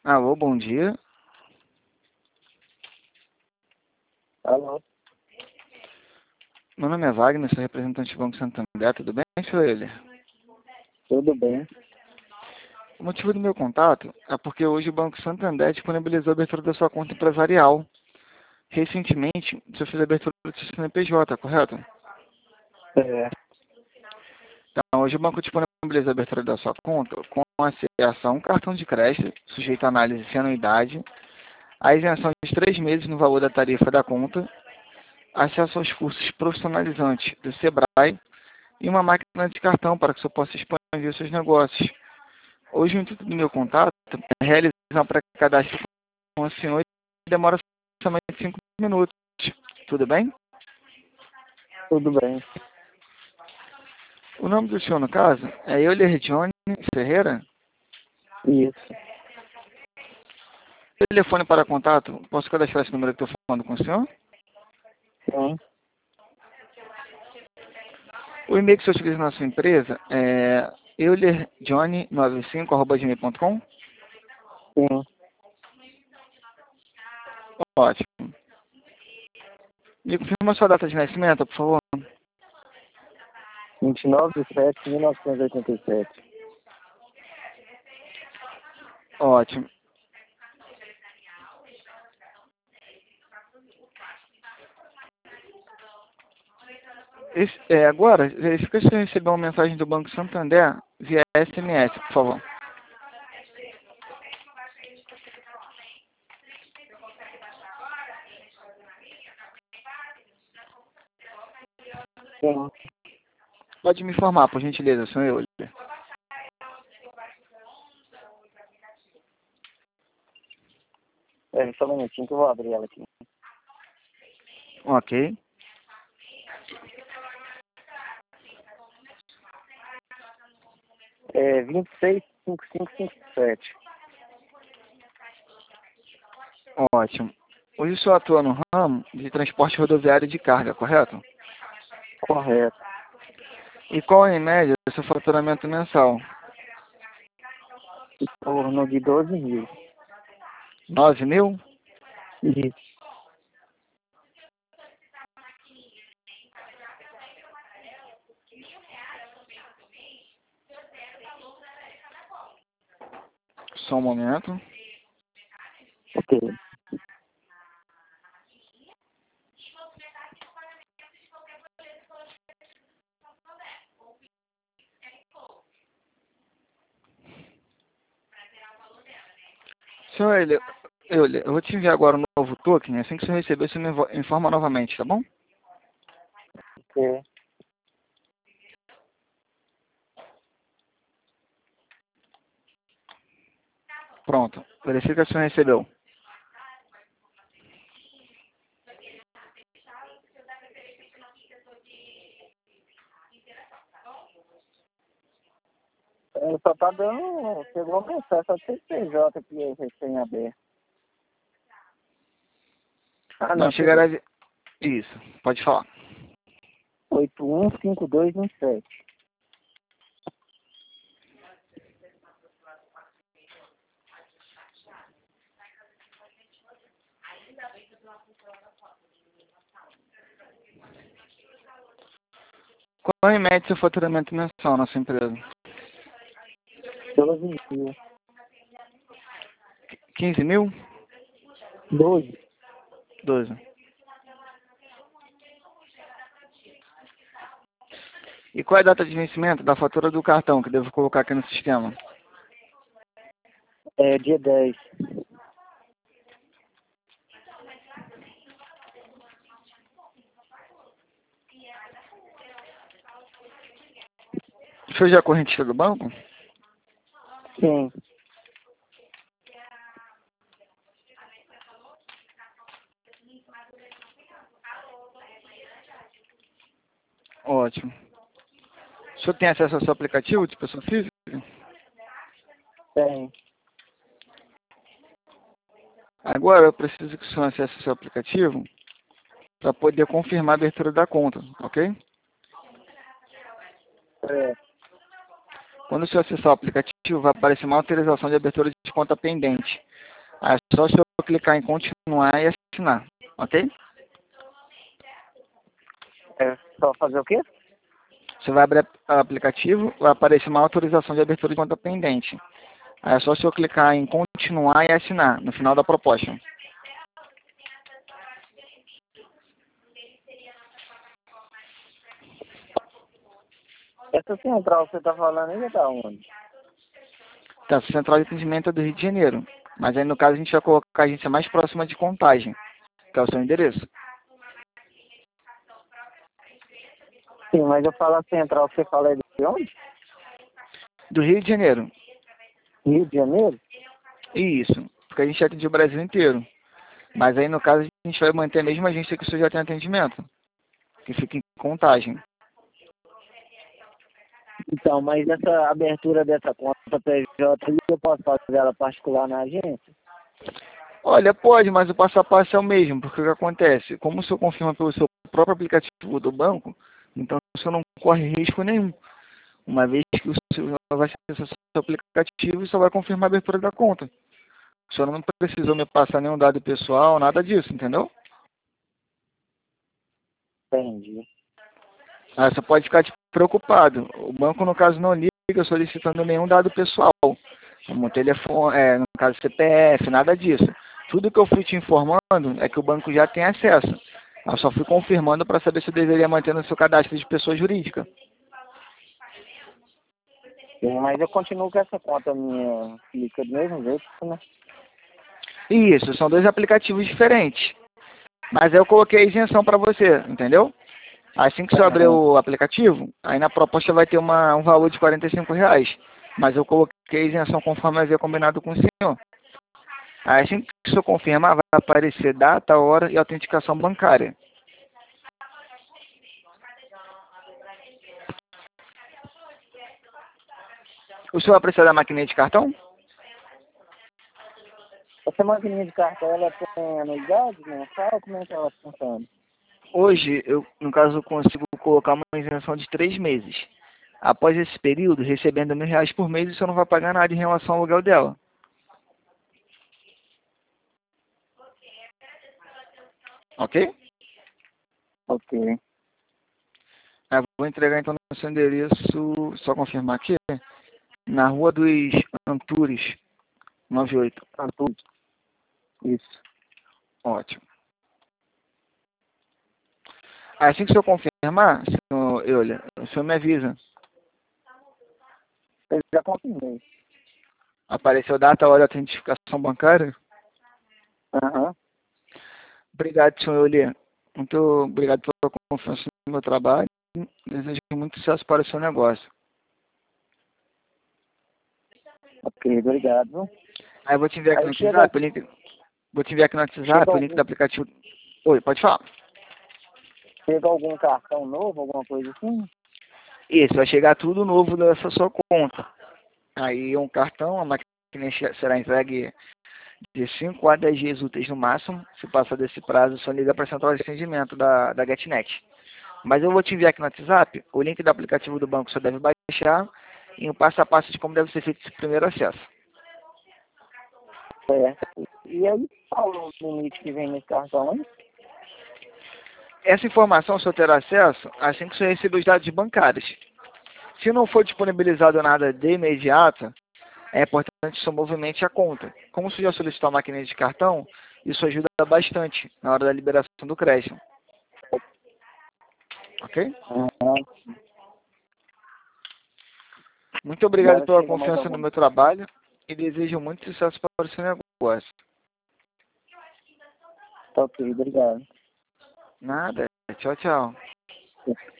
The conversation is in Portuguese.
Alô, bom dia. Alô? Meu nome é Wagner, sou representante do Banco Santander. Tudo bem, senhor Euler? Tudo bem? O motivo do meu contato é porque hoje o Banco Santander disponibilizou a abertura da sua conta empresarial. Recentemente, o senhor fez a abertura do seu CNPJ, correto? É. Então, hoje o banco disponibiliza a abertura da sua conta com acesso a um cartão de crédito, sujeito à análise sem anuidade, a isenção de 3 meses no valor da tarifa da conta, acesso aos cursos profissionalizantes do Sebrae e uma máquina de cartão para que o senhor possa expandir seus negócios. Hoje o intuito do meu contato é realizar um pré-cadastro com o senhor e demora somente 5 minutos. Tudo bem? Tudo bem. O nome do senhor, no caso, é Euler Johnny Ferreira. Isso. Telefone para contato, posso cadastrar esse número que estou falando com o senhor? Sim. O e-mail que o senhor utiliza na sua empresa é eulerjohnny95@gmail.com? Sim. Ótimo. Me confirma a sua data de nascimento, por favor. 29/7/1987. Ótimo. Agora, verifica se você recebeu uma mensagem do Banco Santander via SMS, por favor. Sim. Pode me informar, por gentileza, senhor Euler. Só um minutinho que eu vou abrir ela aqui. Ok. É 265557. Ótimo. Hoje o senhor atua no ramo de transporte rodoviário de carga, correto? Correto. E qual é, em média, o seu faturamento mensal? Em torno de 12.000. 9.000? Isso. Só um momento. Ok. Senhor Euler, eu vou te enviar agora um novo token. Assim que você receber, você me informa novamente, tá bom? Ok. Pronto. Verifica se você recebeu. Só tá dando. Chegou uma mensagem só de CPJ aqui recém-aberto. Ah, Não, não. chegará... Chegou. Isso, pode falar. 815217. Qual é, em média, seu faturamento mensal na sua empresa? 12.000. 15.000? 12. 12. E qual é a data de vencimento da fatura do cartão que devo colocar aqui no sistema? É dia 10. O senhor já é correntista do banco? Sim. Ótimo. O senhor tem acesso ao seu aplicativo de pessoa física? Tem. Agora eu preciso que o senhor acesse o seu aplicativo para poder confirmar a abertura da conta, ok? É. Quando o senhor acessar o aplicativo, vai aparecer uma autorização de abertura de conta pendente. Aí é só se eu clicar em continuar e assinar, ok? É só fazer o quê? Você vai abrir o aplicativo, vai aparecer uma autorização de abertura de conta pendente. Aí é só se eu clicar em continuar e assinar no final da proposta. Essa central que você tá falando aí tá onde? Tá, central de atendimento é do Rio de Janeiro. Mas aí no caso a gente vai colocar a agência mais próxima de Contagem, que é o seu endereço. Sim, mas eu falo a central que você fala é de onde? Do Rio de Janeiro. Rio de Janeiro? Isso, porque a gente atende o Brasil inteiro. Mas aí no caso a gente vai manter a mesma agência que o senhor já tem atendimento, que fica em Contagem. Então, mas essa abertura dessa conta PJ, eu posso fazer ela particular na agência? Olha, pode, mas o passo a passo é o mesmo, porque o que acontece? Como o senhor confirma pelo seu próprio aplicativo do banco, então o senhor não corre risco nenhum. Uma vez que o senhor vai acessar o seu aplicativo e só vai confirmar a abertura da conta. O senhor não precisou me passar nenhum dado pessoal, nada disso, entendeu? Entendi. Aí você pode ficar preocupado. O banco, no caso, não liga solicitando nenhum dado pessoal, como telefone, no caso CPF, nada disso. Tudo que eu fui te informando é que o banco já tem acesso. Eu só fui confirmando para saber se eu deveria manter no seu cadastro de pessoa jurídica. Sim, mas eu continuo com essa conta minha, fica do mesmo jeito, né? Isso, são dois aplicativos diferentes. Mas eu coloquei a isenção para você, entendeu? Assim que você abrir Aham. o aplicativo, aí na proposta vai ter um valor de R$ 45. Mas eu coloquei a isenção conforme havia combinado com o senhor. Aí assim que o senhor confirmar, vai aparecer data, hora e autenticação bancária. O senhor vai precisar da maquininha de cartão? Essa maquininha de cartão, ela tem anuidade mensal? Como é que ela funciona? Hoje, eu, no caso, consigo colocar uma isenção de 3 meses. Após esse período, recebendo R$ 1.000 por mês, o senhor não vai pagar nada em relação ao aluguel dela. Ok? Ok. Eu vou entregar então no seu endereço, só confirmar aqui, na Rua dos Antunes, 98. Tá tudo. Isso. Ótimo. Assim que o senhor confirmar, o senhor me avisa. Eu já confirmei. Apareceu data, hora e autentificação bancária? Aham. Obrigado, senhor Euler. Muito obrigado pela confiança no meu trabalho. Desejo muito sucesso para o seu negócio. Ok, obrigado. Aí eu vou te enviar aqui no Aí chega, WhatsApp, o link, vou te enviar aqui no chega, WhatsApp o link algum, do aplicativo. Oi, pode falar. chega algum cartão novo, alguma coisa assim? Isso, vai chegar tudo novo dessa sua conta. Aí um cartão, a máquina será entregue de 5 a 10 dias úteis no máximo. Se passar desse prazo, só liga para a central de atendimento da GetNet. Mas eu vou te enviar aqui no WhatsApp o link do aplicativo do banco que você deve baixar e um passo a passo de como deve ser feito esse primeiro acesso. Certo. E aí, qual o limite que vem nesse cartão aí? Essa informação o senhor terá acesso assim que o senhor receber os dados bancários. Se não for disponibilizado nada de imediato, é importante que o senhor movimente a conta. Como o senhor já solicitou a máquina de cartão, isso ajuda bastante na hora da liberação do crédito. Ok? Aham. Muito obrigado Agora pela chega mais confiança no algum. meu trabalho e desejo muito sucesso para o seu negócio. Tá ok, obrigado. Nada. Tchau, tchau.